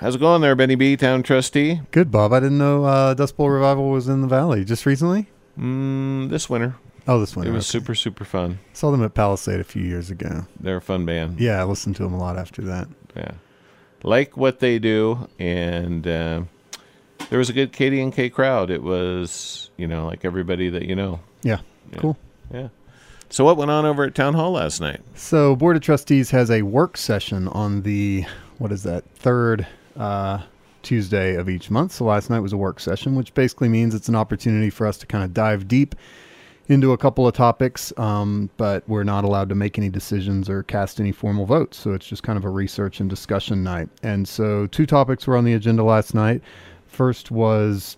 How's it going there, Benny B, Town Trustee? Good, Bob. I didn't know Dust Bowl Revival was in the Valley just recently. This winter. Oh, this winter. It was super, super fun. Saw them at Palisade a few years ago. They're a fun band. Yeah, I listened to them a lot after that. Yeah. Like what they do, and there was a good KD&K crowd. It was, like everybody that you know. Yeah, cool. Yeah. So what went on over at Town Hall last night? So Board of Trustees has a work session on the, third Tuesday of each month. So last night was a work session, which basically means it's an opportunity for us to kind of dive deep into a couple of topics, but we're not allowed to make any decisions or cast any formal votes. So it's just kind of a research and discussion night. And so 2 topics were on the agenda last night. First was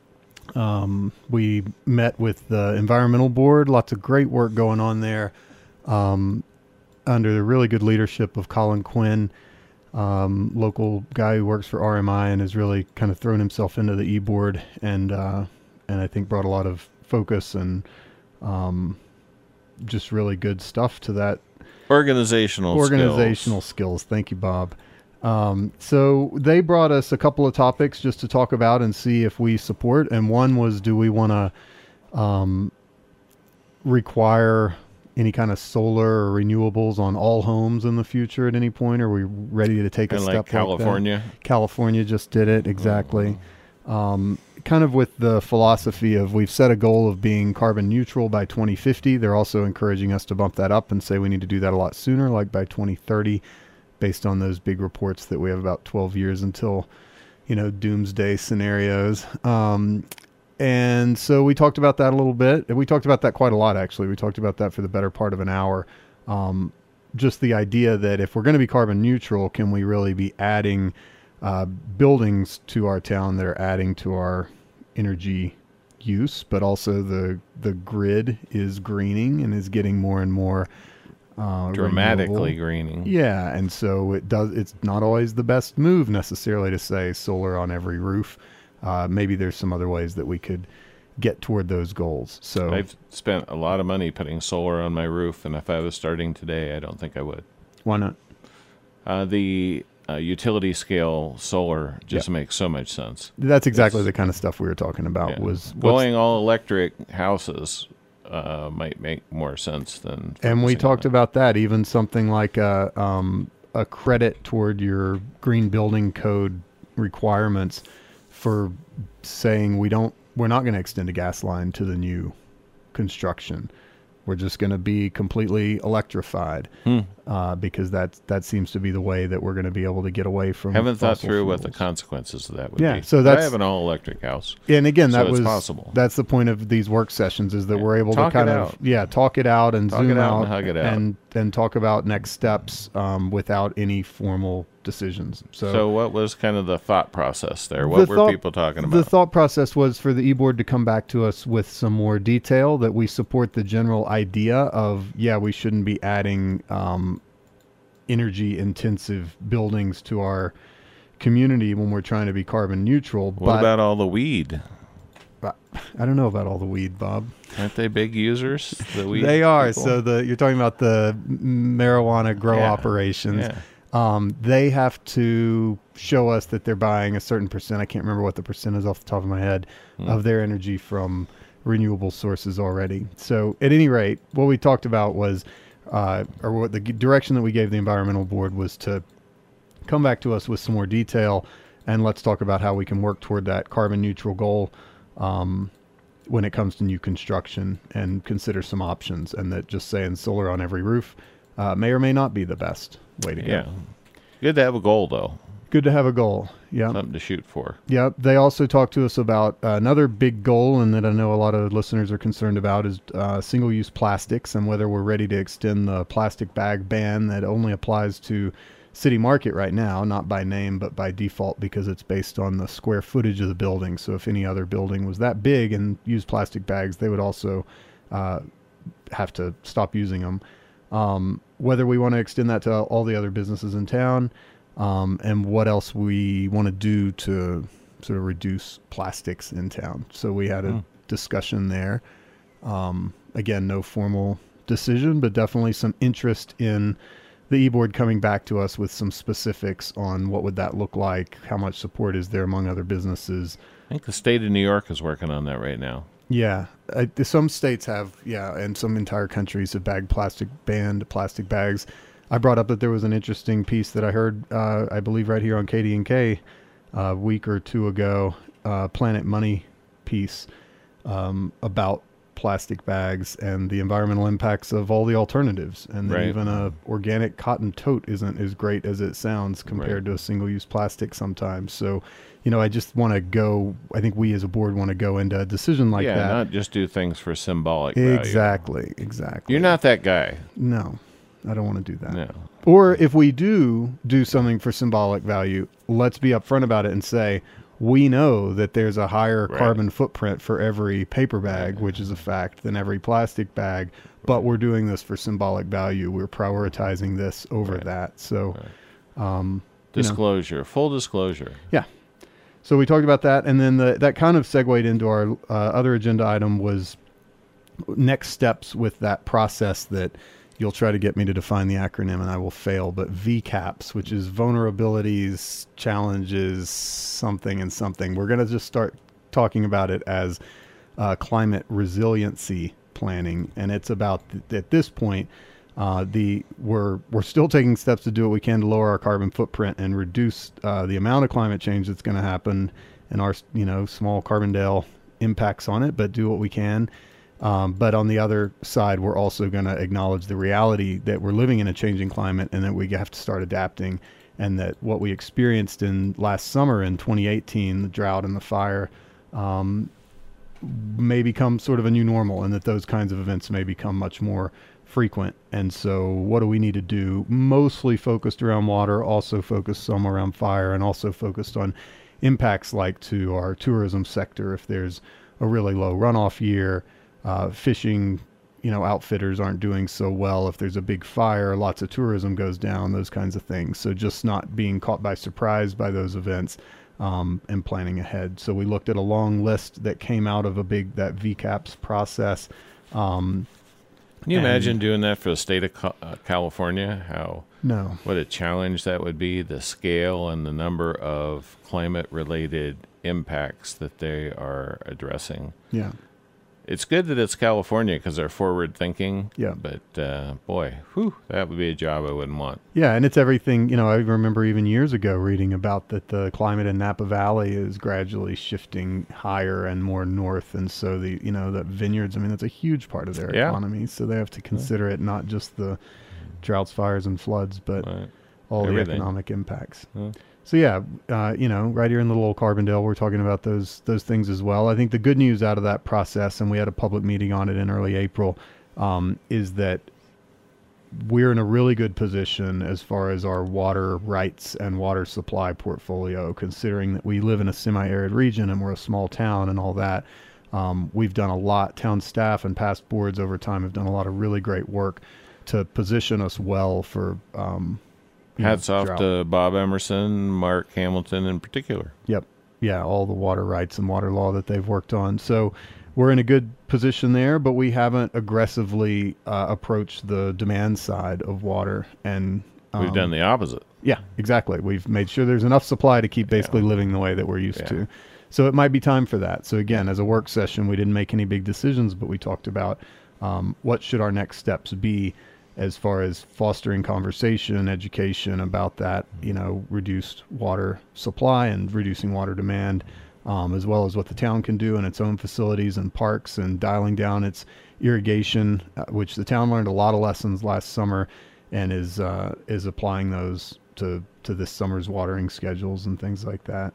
we met with the environmental board. Lots of great work going on there under the really good leadership of Colin Quinn, local guy who works for RMI and has really kind of thrown himself into the e-board and I think brought a lot of focus and just really good stuff to that. Organizational skills. Thank you, Bob. So they brought us a couple of topics just to talk about and see if we support. And one was, do we want to require any kind of solar or renewables on all homes in the future at any point? Are we ready to take a step like California? California just did it. Exactly. Kind of with the philosophy of we've set a goal of being carbon neutral by 2050. They're also encouraging us to bump that up and say we need to do that a lot sooner, like by 2030, based on those big reports that we have about 12 years until, doomsday scenarios. And so we talked about that a little bit. And we talked about that quite a lot, actually. We talked about that for the better part of an hour. Just the idea that if we're going to be carbon neutral, can we really be adding buildings to our town that are adding to our energy use, but also the grid is greening and is getting more and more dramatically renewable. Greening. Yeah, and so it's not always the best move necessarily to say solar on every roof. Maybe there's some other ways that we could get toward those goals. So I've spent a lot of money putting solar on my roof, and if I was starting today, I don't think I would. Why not? The utility scale solar just makes so much sense. That's exactly the kind of stuff we were talking about. Yeah. Was going all electric houses might make more sense than. And we talked about that. Even something like a credit toward your green building code requirements for saying we're not going to extend a gas line to the new construction. We're just going to be completely electrified because that seems to be the way that we're going to be able to get away from. Haven't thought through what the consequences of that would be. Yeah, so I have an all-electric house. And again, it's possible. That's the point of these work sessions is that we're able to kind of talk it out and zoom out and hug it out and talk about next steps without any formal decisions. So what was kind of the thought process there? What were people talking about? The thought process was for the e-board to come back to us with some more detail, that we support the general idea of, we shouldn't be adding energy intensive buildings to our community when we're trying to be carbon neutral. What about all the weed? I don't know about all the weed, Bob. Aren't they big users? The weed they are. People? So you're talking about the marijuana grow operations. Yeah. They have to show us that they're buying a certain percent. I can't remember what the percent is off the top of my head of their energy from renewable sources already. So at any rate, what we talked about was, or what the direction that we gave the environmental board was to come back to us with some more detail, and let's talk about how we can work toward that carbon neutral goal when it comes to new construction, and consider some options, and that just saying solar on every roof may or may not be the best way to go. Yeah. Good to have a goal, though. Good to have a goal. Yeah. Something to shoot for. Yeah. They also talked to us about another big goal, and that I know a lot of listeners are concerned about, is single-use plastics, and whether we're ready to extend the plastic bag ban that only applies to City Market right now, not by name, but by default, because it's based on the square footage of the building. So if any other building was that big and used plastic bags, they would also have to stop using them. Whether we want to extend that to all the other businesses in town, and what else we want to do to sort of reduce plastics in town. So we had a discussion there. Again, no formal decision, but definitely some interest in the e-board coming back to us with some specifics on what would that look like, how much support is there among other businesses. I think the state of New York is working on that right now. Yeah, some states have, and some entire countries have banned plastic bags. I brought up that there was an interesting piece that I heard, I believe right here on KD&K a week or two ago, Planet Money piece about plastic bags and the environmental impacts of all the alternatives, and that even a organic cotton tote isn't as great as it sounds compared to a single-use plastic sometimes. So, I just want to go, I think we as a board want to go into a decision like that. Yeah, not just do things for symbolic value. Exactly. You're not that guy. No, I don't want to do that. No. Or if we do something for symbolic value, let's be upfront about it and say, we know that there's a higher carbon footprint for every paper bag, which is a fact, than every plastic bag, but we're doing this for symbolic value. We're prioritizing this over that. So, disclosure, full disclosure. Yeah. So we talked about that, and then that kind of segued into our other agenda item was next steps with that process that you'll try to get me to define the acronym and I will fail, but VCAPS, which is vulnerabilities, challenges, something and something. We're going to just start talking about it as climate resiliency planning, and it's about at this point we're still taking steps to do what we can to lower our carbon footprint and reduce the amount of climate change that's going to happen and our small Carbondale impacts on it, but do what we can. But on the other side, we're also going to acknowledge the reality that we're living in a changing climate and that we have to start adapting, and that what we experienced in last summer in 2018, the drought and the fire, may become sort of a new normal, and that those kinds of events may become much more frequent. And so what do we need to do? Mostly focused around water, also focused some around fire, and also focused on impacts like to our tourism sector. If there's a really low runoff year, fishing, outfitters aren't doing so well. If there's a big fire, lots of tourism goes down, those kinds of things. So just not being caught by surprise by those events, and planning ahead. So we looked at a long list that came out of that VCAPS process. Can you imagine doing that for the state of California? No. What a challenge that would be, the scale and the number of climate-related impacts that they are addressing. Yeah. It's good that it's California because they're forward-thinking. Yeah. But, boy, that would be a job I wouldn't want. Yeah, and it's everything. I remember even years ago reading about that the climate in Napa Valley is gradually shifting higher and more north. And so the vineyards, that's a huge part of their economy. So they have to consider it, not just the droughts, fires, and floods, but all the economic impacts. So right here in little old Carbondale, we're talking about those things as well. I think the good news out of that process, and we had a public meeting on it in early April, is that we're in a really good position as far as our water rights and water supply portfolio, considering that we live in a semi-arid region and we're a small town and all that. We've done a lot. Town staff and past boards over time have done a lot of really great work to position us well for hats off drought. to Bob Emerson, Mark Hamilton in particular. Yep. Yeah, all the water rights and water law that they've worked on. So we're in a good position there, but we haven't aggressively approached the demand side of water. And we've done the opposite. Yeah, exactly. We've made sure there's enough supply to keep basically living the way that we're used to. So it might be time for that. So again, as a work session, we didn't make any big decisions, but we talked about what should our next steps be as far as fostering conversation, education about that, reduced water supply and reducing water demand, as well as what the town can do in its own facilities and parks, and dialing down its irrigation, which the town learned a lot of lessons last summer and is applying those to this summer's watering schedules and things like that.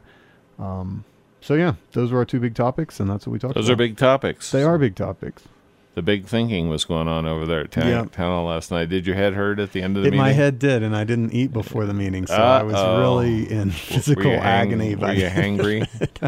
Those were our two big topics, and that's what we talked about. Those are big topics. They are big topics. The big thinking was going on over there at town hall last night. Did your head hurt at the end of the meeting? My head did, and I didn't eat before the meeting, so I was really in physical agony. Were you hangry?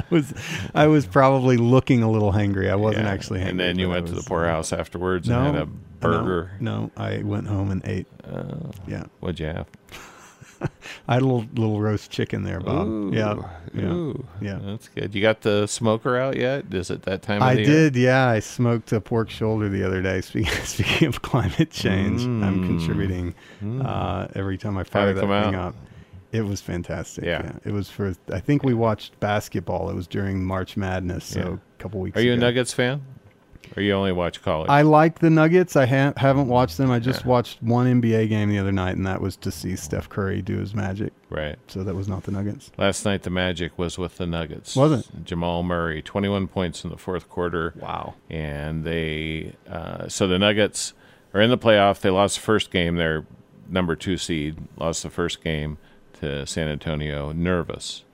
I was probably looking a little hangry. I wasn't actually hangry. And then you went to the poorhouse afterwards and had a burger. No, I went home and ate. What'd you have? I had a little roast chicken there, Bob. Ooh, Yeah. ooh, Yeah. that's good. You got the smoker out yet? Is it that time of I the year? did, yeah. I smoked a pork shoulder the other day. Speaking of climate change, I'm contributing every time I fire How'd it that come thing out? up. It was fantastic. Yeah. It was for, I think we watched basketball. It was during March Madness, so Yeah. a couple weeks Are ago. you a Nuggets fan? Or you only watch college? I like the Nuggets. I haven't watched them. I just watched one NBA game the other night, and that was to see Steph Curry do his magic. Right. So that was not the Nuggets. Last night the Magic was with the Nuggets. Was it? Jamal Murray, 21 points in the fourth quarter. Wow. And they, so the Nuggets are in the playoff. They lost the first game. They're number 2 seed. Lost the first game to San Antonio. Nervous.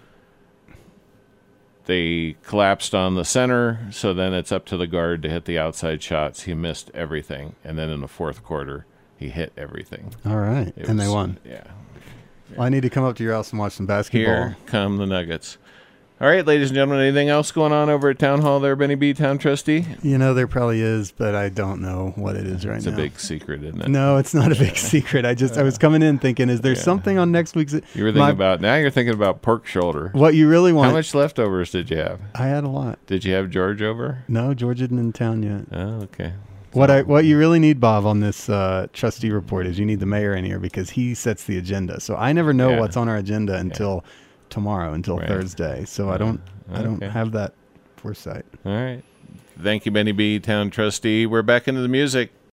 They collapsed on the center, so then it's up to the guard to hit the outside shots. He missed everything. And then in the fourth quarter, he hit everything. All right. And they won. Yeah. Well, I need to come up to your house and watch some basketball. Here come the Nuggets. All right, ladies and gentlemen, anything else going on over at Town Hall there, Benny B, Town Trustee? You know, there probably is, but I don't know what it is right It's now. a big secret, isn't it? No, it's not a big secret. I was coming in thinking, is there something on next week's? You were thinking now you're thinking about pork shoulder. What you really want. How much leftovers did you have? I had a lot. Did you have George over? No, George isn't in town yet. Oh, okay. What you really need, Bob, on this trustee report is you need the mayor in here because he sets the agenda. So I never know what's on our agenda until tomorrow, until Thursday. So I don't have that foresight. All right. Thank you, Benny B, Town Trustee. We're back into the music.